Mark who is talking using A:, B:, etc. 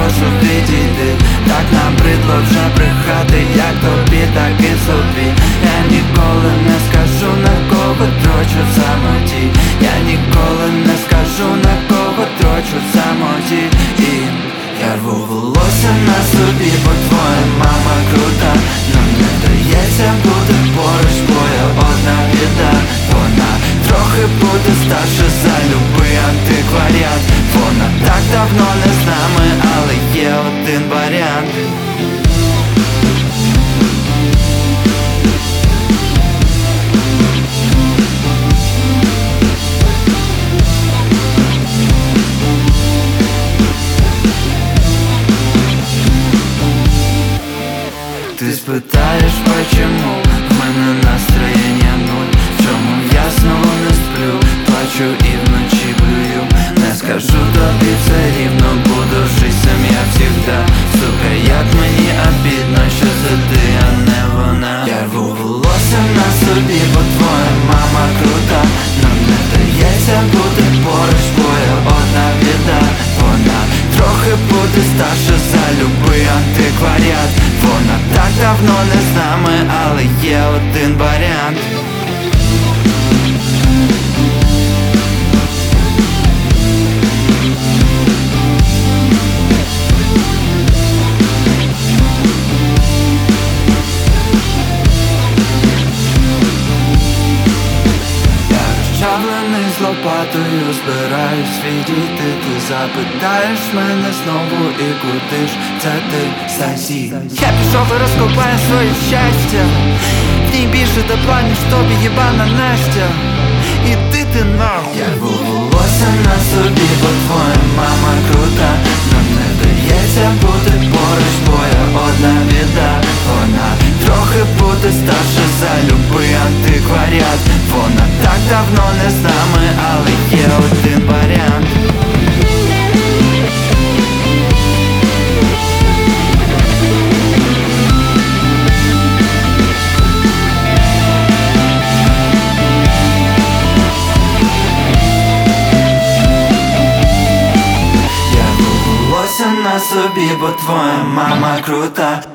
A: прошу відійди. Так набридло вже брехати, як тобі, так і собі. Я ніколи не скажу, на кого трочу в самоті. Я ніколи не скажу, на кого трочу в самоті. І я рву волосся на собі, бо твоя мама крута. Нам не дається бути поруч, твоя одна біда. Вона трохи буде старша за любий антикваріат. Вона так давно не з нами, але є один варіант. Ты спитаешь, почему в мене настроєння нуль. Чому я знову не сплю, плачу і вночі блюю. Не скажу тобі все рівно, буду жить сам я всегда. Сука, як мені обідно, що це ти, а не вона. Я рву волосся на собі, бо твоя мама крута. Нам не дається бути поруч, твоя одна біда. Вона трохи буде старша за любий антикваріат. Вона так давно не з нами, але є один варіант. Розчавлений з лопатою, збираюсь відійти. Ти запитаєш мене знову, і куди ж це ти, Сасі? Я пішов і розкопаю своє щастя. В ній більше тепла, ніж тобі єбана Настя. Іди ти нахуй. Я рву волосся на собі, бо твоя мама крута. Нам не дається бути поруч, твоя одна біда. Вона трохи буде старша за любий антикваріат. Вона так давно не з нами, але є один варіант. Я рву волосся на собі, бо твоя мама крута.